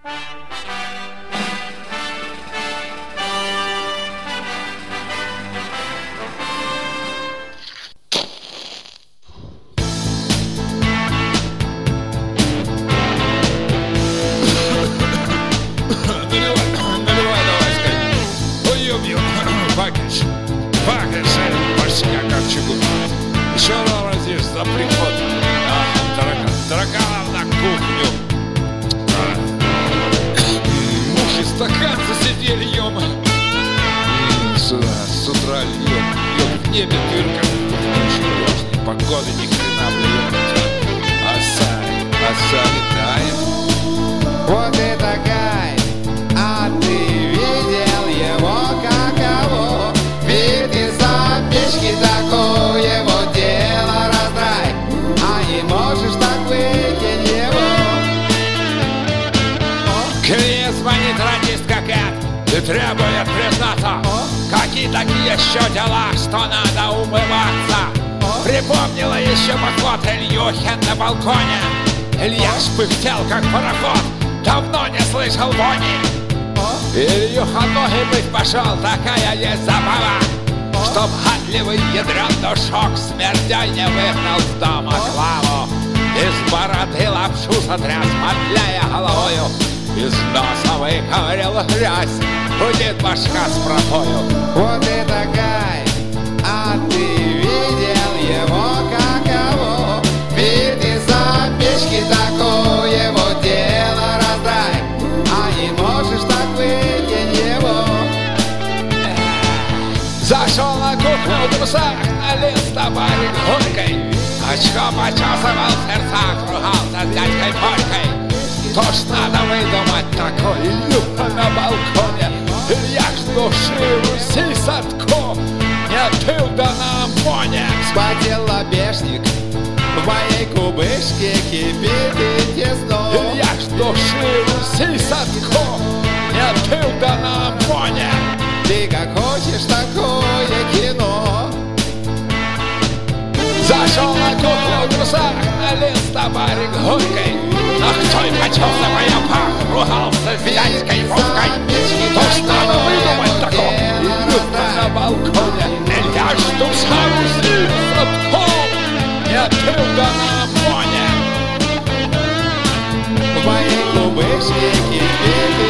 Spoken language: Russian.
Еще разишь за приход тараканов на кухню. Мухи стакан засидели, ё-мо. Сюда с утра льет в небе дырка. Очень дождь, погода ни хрена, блин. Оса летает. Вот и такая, а ты видел его каково? Вид из-за печки такой, его дело раздрай, а не можешь так выкинь его. Клиент звонит, радистка Кэт, и требует признаться. Какие такие еще дела, что надо умываться? Припомнила еще поход Ильюхин на балконе. Илья пыхтел, как пароход, давно не слышал вони. Ильюха ноги мыть пошел, такая есть забава, чтоб гадливый ядрен душок смертей не выгнал с дома Клаву. Из бороды лапшу сотряс, мотляя головою, из носа выковырял грязь, гудит башка с пропою. Вот и такая, а ты видел его каково? Вид из-за печки такой, его дело раздай, а не можешь так выкинь его. Зашел на кухню в трусах, налил стопарик горькой, очко почесывал в сердцах, ругался с дядькой Борькой. То ж надо выдумать такой Илюха на балконе. Илья ж души Руси Садко не пил да на ОМОНе. Вспотел лобешник, в моей кубышке кипит и тесно. Илья ж души Руси Садко не пил да на ОМОНе. Ты как хочешь такое кино. Зашел на кухню в трусах, налил стопарик горькой, ногтой почесывая пах, ругался с дядькой Вовкой. То ж надо выдумать такое Илюха на балконе. Илья ж душа Руси Садко не пил да на ОМОНе. В моей кубышке кипит